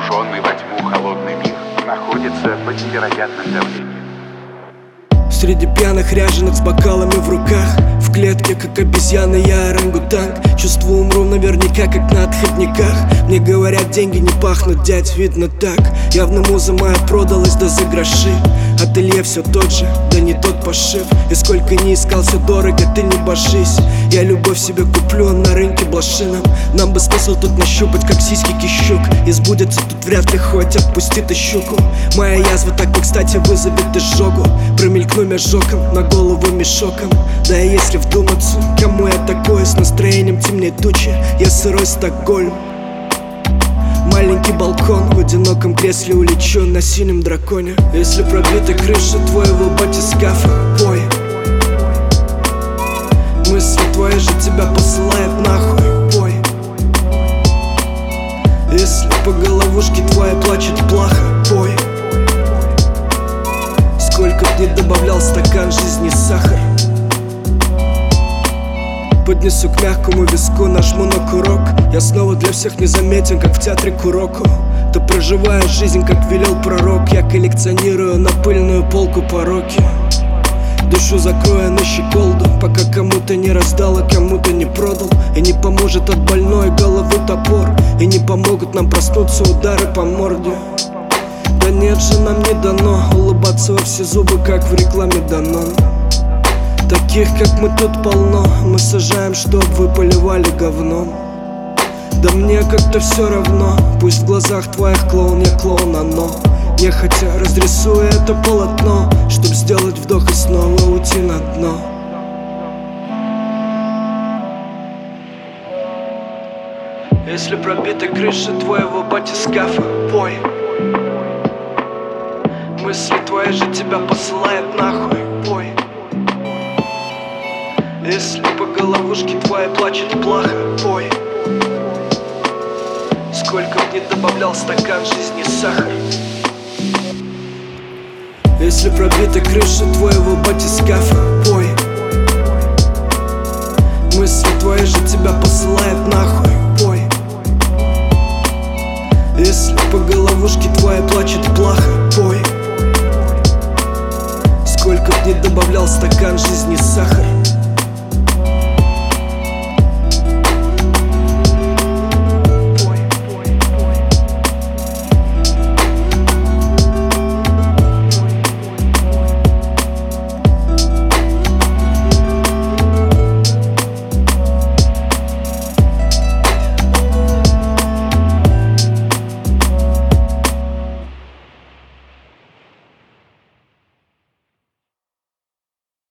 Погруженный во тьму холодный мир находится под невероятным давлением. Среди пьяных ряженых с бокалами в руках, в клетке, как обезьяна, я орангутанг. Чувствую, умру наверняка, как на отходниках. Мне говорят, деньги не пахнут, дядь, видно так. Явно муза моя продалась, да за гроши. Ателье все тот же, да не тот пошив. И сколько не искал, все дорого, ты не божись. Я любовь себе куплю на рынке блошином. Нам бы смысл тут нащупать, как сиськи кищук. И сбудется тут вряд ли, хоть отпусти ты щуку. Моя язва так не кстати вызовет изжогу. Промелькну межоком, на голову мешоком. Да и если вдуматься, кому я такой, с настроением темнее тучи. Я сырой Стокгольм. Маленький балкон, в одиноком кресле улечу на синем драконе. Если пробита крыша твоего батискафа, пой. Мысли твои же тебя посылают нахуй, пой. Если по головушке твоей плачет плохо, пой. Сколько б ни добавлял стакан жизни сахар, поднесу к мягкому виску, нажму на курок. Я снова для всех незаметен, как в театре Куроко. Ты проживаешь жизнь, как велел пророк. Я коллекционирую на пыльную полку пороки. Душу закрою на щеколду, пока кому-то не раздал, а кому-то не продал. И не поможет от больной головы топор. И не помогут нам проснуться удары по морде. Да нет же, нам не дано улыбаться во все зубы, как в рекламе Данон. Таких, как мы, тут полно. Мы сажаем, чтоб вы поливали говном. Да мне как-то все равно. Пусть в глазах твоих клоун, я клоун, оно. Нехотя разрисую это полотно, чтоб сделать вдох и снова уйти на дно. Если пробита крыша твоего батискафа, пой. Мысли твои же тебя посылают нахуй, пой. Если по головушке твоей плачет плохо, пой. Сколько б ни добавлял стакан жизни сахар. Если пробита крыша твоего батискафа, пой. Мысли твои же тебя посылают нахуй, пой. Если по головушке твоей плачет плохо, пой. Сколько б ни добавлял стакан жизни сахар.